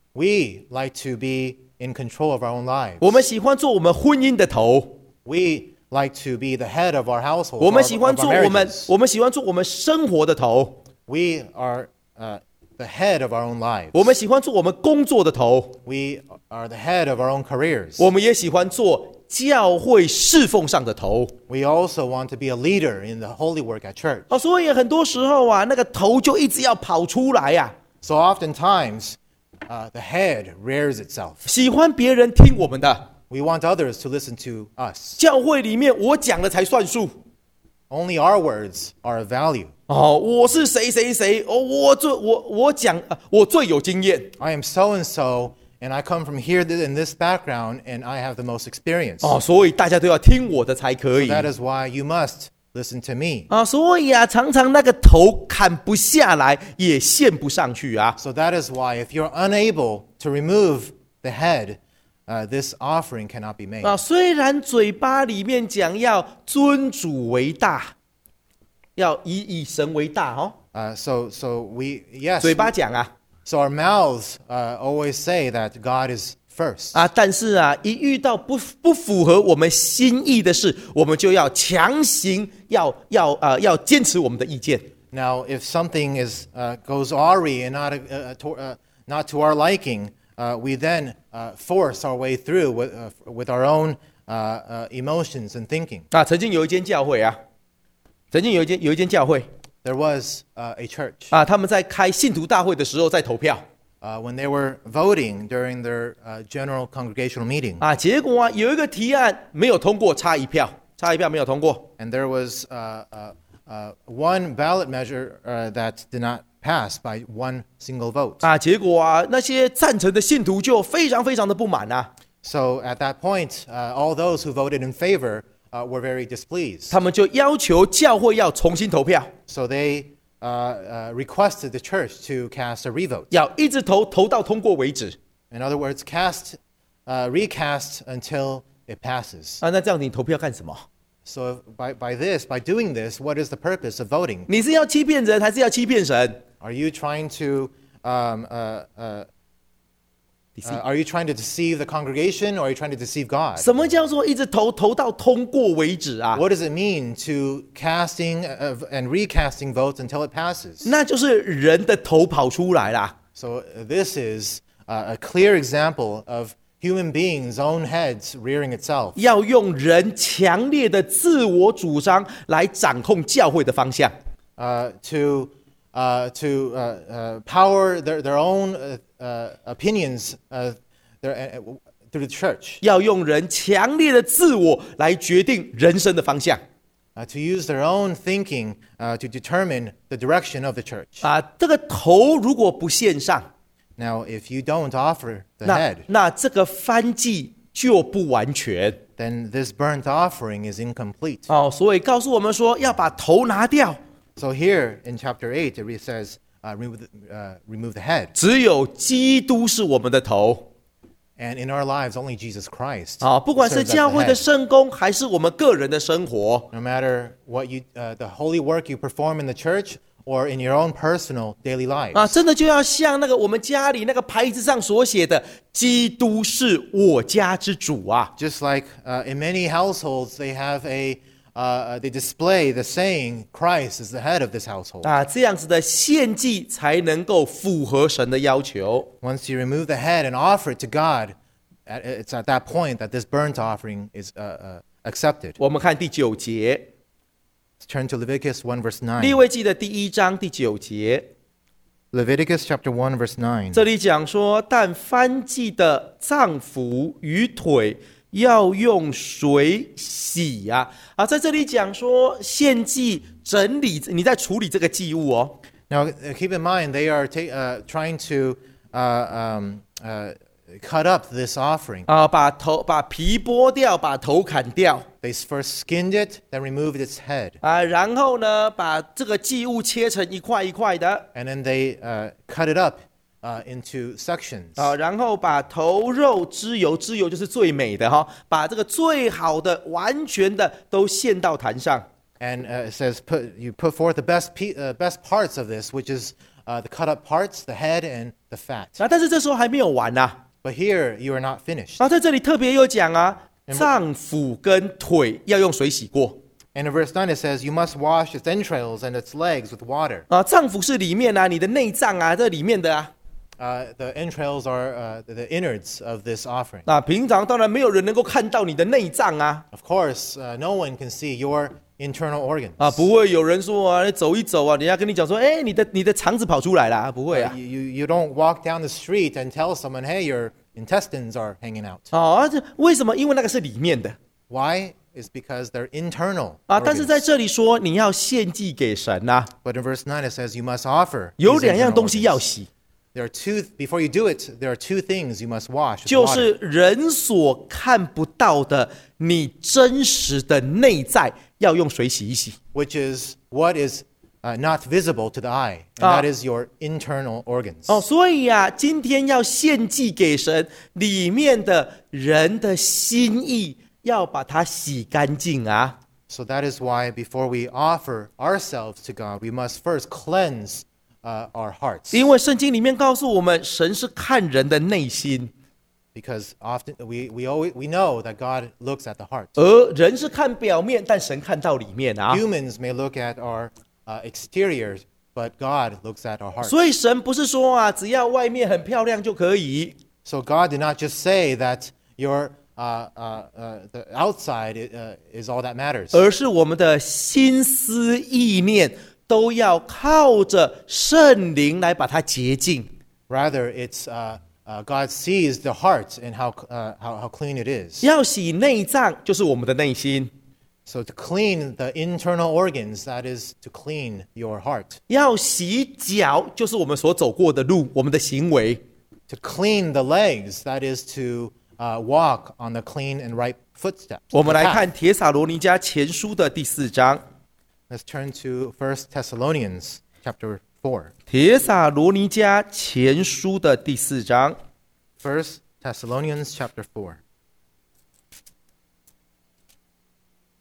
We like to be in control of our own lives. 我们喜欢做我们婚姻的头， We like to be the head of our household, 我 of 们 our, 喜欢 of 做 our 我们 marriages. 我们喜欢做我们生活的头， We are uh, the head of our own lives. 我们喜欢做我们工作的头， We are the head of our own careers. 我们也喜欢做教会侍奉上的头。 We also want to be a leader in the holy work at church. 哦，所以很多时候啊，那个头就一直要跑出来呀、 So oftentimes, uh, the head rears itself. 喜欢别人听我们的。 We want others to listen to us. 教会里面我讲的才算数。 Only our words are of value. 哦，我是谁谁谁，哦，我最我我讲，呃我最有经验。 I am so and so, and I come from here th- in this background, and I have the most experience. 哦，所以大家都要听我的才可以。 That is why you must listen to me. 啊，所以啊，常常那个头砍不下来，也献不上去啊。 So that is why if you're unable to remove the head, uh, this offering cannot be made. 啊，虽然嘴巴里面讲要尊主为大，要以以神为大哦， Uh, so, so we yes. 嘴巴讲啊 So our mouths uh, always say that God is first. 啊，但是啊，一遇到不不符合我们心意的事，我们就要强行要要呃要坚持我们的意见。 Now, if something is uh, goes awry and not uh, to, uh, not to our liking, uh, we then uh, force our way through with, uh, with our own uh, uh, emotions and thinking. 啊，曾经有一间教会啊，曾经有一间有一间教会 There was uh, a church 啊，他们在开信徒大会的时候在投票 uh, when they were voting during their uh, general congregational meeting, 啊，结果啊有一个提案没有通过，差一票，差一票没有通过 and there was uh, uh, uh, one ballot measure uh, that did not pass by one single vote. 啊，结果啊那些赞成的信徒就非常非常的不满啊， So at that point, uh, all those who voted in favor uh, were very displeased. 他们就要求教会要重新投票， So they uh, uh, requested the church to cast a revote. 要一直投投到通过为止 In other words, cast, uh, recast until it passes. 啊。那这样你投票干什么？ So by, by this, by doing this, what is the purpose of voting? 你是要欺骗人，还是要欺骗神？ Are you trying to um, uh, uh, Deceive. uh, are you trying to deceive the congregation, or are you trying to deceive God? 什么叫做一直投投到通过为止啊？ What does it mean to casting of, and recasting votes until it passes? 那就是人的头跑出来啦。 So uh, this is uh, a clear example of human beings' own heads rearing itself. 要用人强烈的自我主张来掌控教会的方向。 Uh, to uh, to uh, uh, power their, their own uh, uh, opinions uh, their, uh, through the church. 要用人强烈的自我来决定人生的方向。 Uh, to use their own thinking uh, to determine the direction of the church. 啊，这个头如果不献上， Now, if you don't offer the 那 head, 那这个燔祭就不完全。 then this burnt offering is incomplete. 哦，所以告诉我们说要把头拿掉， So here in chapter eight, it says, uh, remove, the, uh, remove the head. 只有基督是我们的头。 And in our lives, only Jesus Christ 啊，不管 serves 是 as 教 the 会的 head. 圣工，还是我们个人的生活， No matter what you, uh, the holy work you perform in the church or in your own personal daily lives. 啊，真的就要像那个我们家里那个牌子上所写的：“基督是我家之主啊。 Just like uh, in many households, they have a, uh, they display the saying, Christ is the head of this household. ” 啊，这样子的献祭才能够符合神的要求。 Once you remove the head and offer it to God, at, it's at that point that this burnt offering is uh, uh, accepted. 我们看第九节， Let's turn to Leviticus one verse 利 nine. 未记的第一章第九节， Leviticus chapter one verse nine. 这里讲说，但燔祭的脏腑与腿要用水洗啊。啊，在这里讲说献祭整理，你在处理这个祭物哦。 Now, uh, keep in mind, they are ta- uh, trying to uh, um, uh, cut up this offering. 啊，把头把皮剥掉，把头砍掉 They first skinned it, then removed its head. 啊，然后呢，把这个祭物切成一块一块的 And then they uh, cut it up uh, into sections. 啊，然后把头肉脂油，脂油就是最美的哈，把这个最好的、完全的都献到坛上。 And uh, it says, put, you put forth the best, pe- uh, best parts of this, which is uh, the cut up parts, the head, and the fat. 啊，但是这时候还没有完呐、啊。 But here, you are not finished. 啊，在这里特别有讲啊，脏腑跟腿要用水洗过。 And in verse nine, it says, you must wash its entrails and its legs with water. 啊，脏腑是里面啊，你的内脏啊，这里面的啊。 Uh, the entrails are uh, the innards of this offering. 那平常当然没有人能够看到你的内脏啊。 Of course, uh, no one can see your internal organs. 啊，不会有人说啊，你走一走啊，人家跟你讲说，哎，你的你的肠子跑出来了，不会 Uh, 啊。 you, you you don't walk down the street and tell someone, hey, your intestines are hanging out. 啊，这为什么？因为那个是里面的 Why? It's because they're internal 啊。但是 organs. 在这里说你要献祭给神呐、啊， But in verse nine, it says you must offer. 有 these 两样 internal 东西要 organs. 洗， There are two, before you do it, there are two things you must wash. with 就 water, 是人所看不到的你真实的内在，要用水洗一洗。 which is what is uh, not visible to the eye, and Ah. that is your internal organs. 哦，所以啊，今天要献祭给神，里面的人的心意要把它洗干净啊。 So that is why before we offer ourselves to God, we must first cleanse uh, our hearts. 因为圣经里面告诉我们，神是看人的内心， Because often we, we, always, we know that God looks at the heart. 而人是看表面，但神看到里面啊。 Humans may look at our uh, exterior, but God looks at our heart. 所以神不是说啊，只要外面很漂亮就可以， So God did not just say that your uh, uh, uh, the outside uh, is all that matters, 而是我们的心思意念都要靠着圣灵来把它洁净。 rather it's uh, uh, God sees the heart and how, uh, how how clean it is. 要洗内脏，就是我们的内心； So to clean the internal organs, that is to clean your heart. 要洗脚，就是我们所走过的路，我们的行为。 To clean the legs, that is to uh, walk on the clean and right footsteps. 我们 the 来 path. 看帖撒罗尼迦前书的第四章， Let's turn to First Thessalonians chapter four. 帖撒罗尼迦前书的第四章。 First Thessalonians chapter four.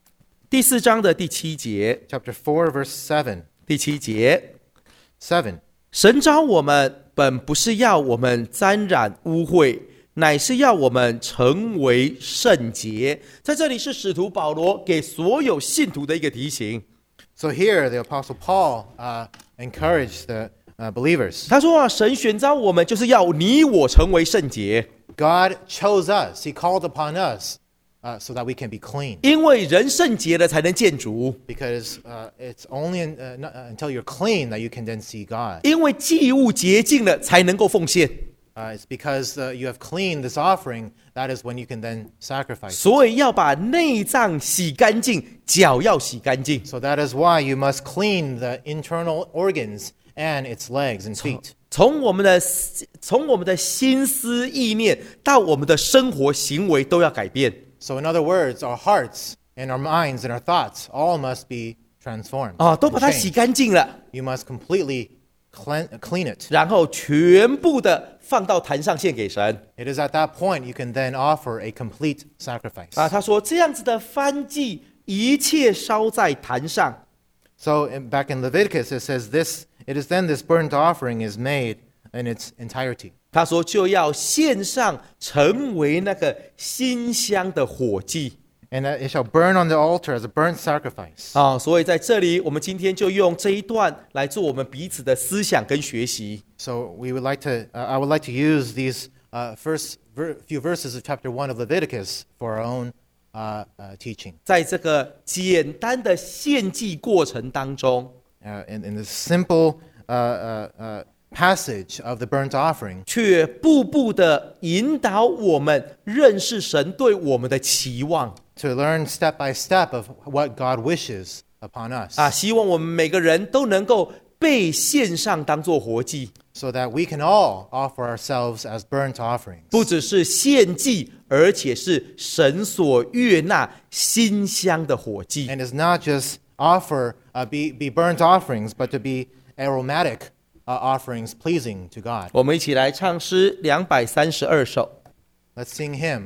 第四章的第七节， chapter four, verse seven. 第七节， seven. 神召我们，本不是要我们沾染污秽，乃是要我们成为圣洁。在这里是使徒保罗给所有信徒的一个提醒。 So here, the Apostle Paul uh, encouraged the uh, believers. 他说啊，神选召我们，就是要你我成为圣洁， God chose us. He called upon us uh, so that we can be clean. 因为人圣洁了才能见主， Because uh, it's only in, uh, not, uh, until you're clean that you can then see God. 因为祭物洁净了才能够奉献。 Uh, it's because uh, you have cleaned this offering, that is when you can then sacrifice. 所以要把内脏洗干净，脚要洗干净。 So that is why you must clean the internal organs and its legs and feet. 从我们的从我们的心思意念到我们的生活行为都要改变。 So in other words, our hearts and our minds and our thoughts all must be transformed. 啊，都 and 把它洗 changed. 干净了， You must completely clean, clean it. 然后全部的放到坛上献给神。 It is at that point you can then offer a complete sacrifice. 啊，他说这样子的燔祭，一切烧在坛上。 So in, back in Leviticus it says this, it is then this burnt offering is made in its entirety. 他说就要献上，成为那个馨香的火祭。 And that it shall burn on the altar as a burnt sacrifice. 啊，所以在这里，我们今天就用这一段来做我们彼此的思想跟学习。 So we would like to, uh, I would like to use these uh, first ver- few verses of chapter one of Leviticus for our own uh, uh, teaching. 在这个简单的献祭过程当中， Uh, in, in the simple uh, uh, uh, passage of the burnt offering, 却步步的引导我们认识神对我们的期望 to learn step by step of what God wishes upon us, 啊！希望我们每个人都能够被献上当作活祭， so that we can all offer ourselves as burnt offerings. 不只是献祭，而且是神所悦纳馨香的火祭。 And it's not just offer, uh, be, be burnt offerings, but to be aromatic uh, offerings pleasing to God. 我们一起来唱诗两百三十二首。 Let's sing hymn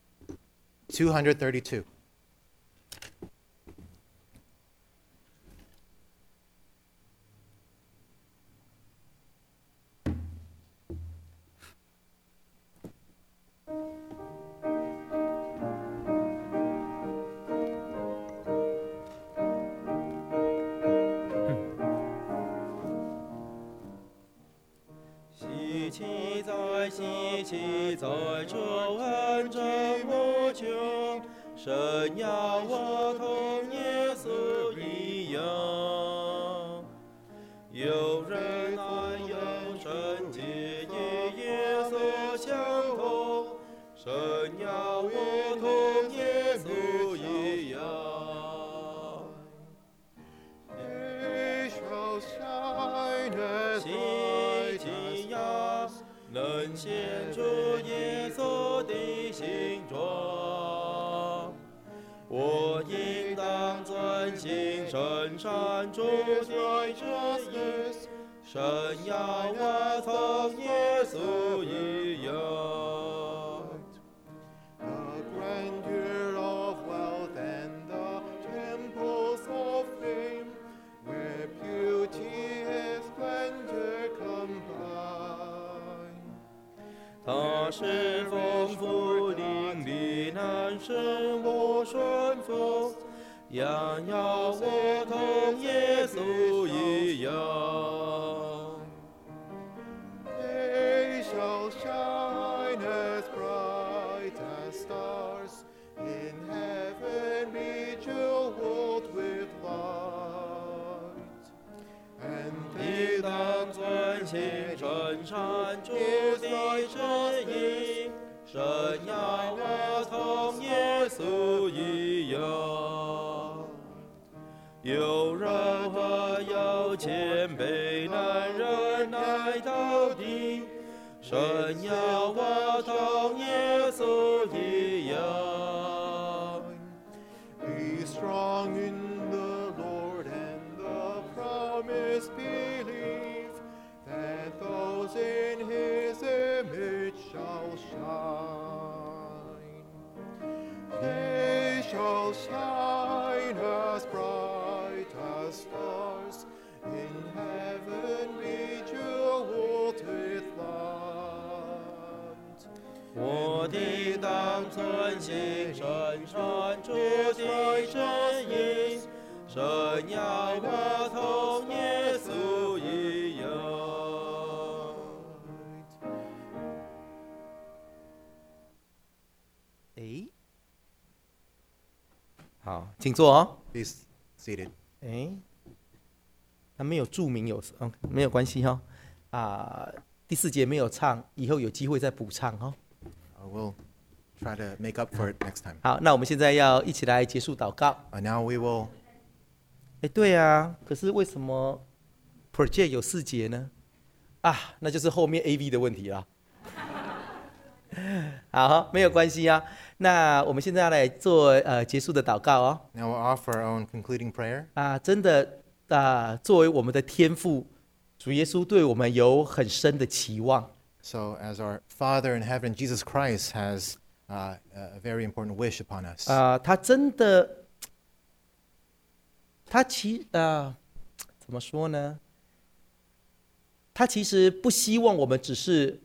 two thirty-two. 希奇在，希奇在，这安枕我穷，神要我同耶稣一样，有仁爱，有圣洁，与耶稣相同，神要我同耶稣一样。 They shall shine as 希奇呀，能显出耶稣的形状。我应当遵行圣善主的旨意，神要我同耶稣一样。 the grandeur of wealth and the temples of fame, where beauty and splendor combine. 他是丰富灵力，难使我顺服，样要我同耶稣一样。 They shall shine as bright as stars in heavenly jeweled with light. And 应 they 当遵行圣善主的旨意，神要我同耶稣一样，有柔和有谦卑，能忍耐到底，神要我同耶稣一样。 be strong in the Lord and the promise believe, that those in his image shall shine. They shall shine the stars. In heaven be jeweled with light. 我的当存心深深主的真意，神要我同耶稣一样。诶，好，请坐哦。 Please seated. 哎，他没有注明有，嗯，没有关系哈、哦。啊，第四节没有唱，以后有机会再补唱哈、哦。 Uh, we'll try to make up for it next time. 好，那我们现在要一起来结束祷告。 Uh, now we will. 哎，对啊，可是为什么 project 有四节呢？啊，那就是后面 A V 的问题啦。好，没有关系啊。那我们现在要来做呃结束的祷告哦。 Now we'll offer our own concluding prayer. 啊，真的啊，作为我们的天父，主耶稣对我们有很深的期望。 So, as our Father in heaven, Jesus Christ has uh, a very important wish upon us. 啊，他真的，他其啊，怎么说呢？他其实不希望我们只是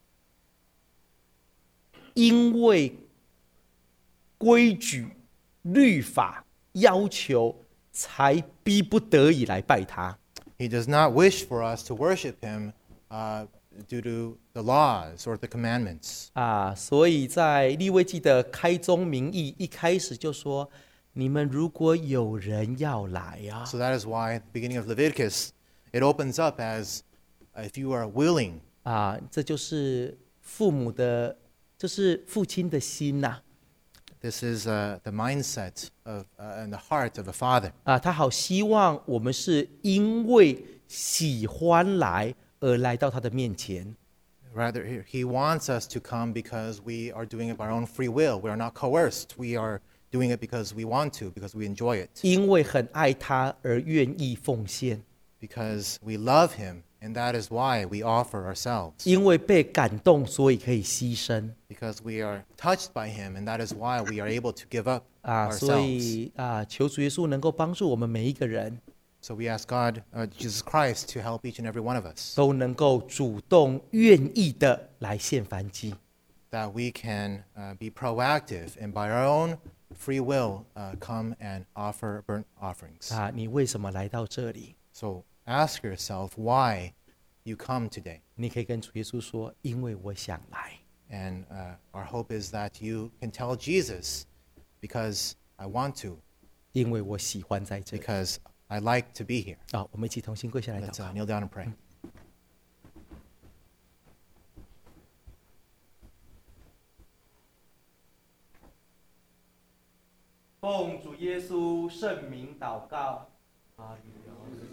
因为规矩、律法要求，才逼不得已来拜他。 He does not wish for us to worship Him uh, due to the laws or the commandments. 啊，所以在利未记的开宗明义一开始就说：“你们如果有人要来啊， So that is why at the beginning of Leviticus, it opens up as uh, if you are willing. 啊，这就是父母的，这是父亲的心呐、 This is uh, the mindset of uh, and the heart of a father. 啊，他好希望我们是因为喜欢来而来到他的面前。 Rather, he- he wants us to come because we are doing it by our own free will. We are not coerced. We are doing it because we want to, because we enjoy it, 因为很爱他而愿意奉献， because we love him, and that is why we offer ourselves. 因为被感动，所以可以牺牲 Because we are touched by him, and that is why we are able to give up 啊！所 ourselves. 以啊，求主耶稣能够帮助我们每一个人 So we ask God, uh, Jesus Christ, to help each and every one of us, 都能够主动愿意的来献燔祭。 that we can uh, be proactive and by our own free will uh, come and offer burnt offerings. 啊，你为什么来到这里？ So ask yourself why you come today. 你可以跟主耶稣说：“因为我想来。 And uh, our hope is that you can tell Jesus, because I want to, 因为我喜欢在这里。 because I like to be here. ” 啊，我们一起同心跪下来 Let's 祷 uh, 告。 kneel down and pray. 奉主耶稣圣名祷告。阿利路亚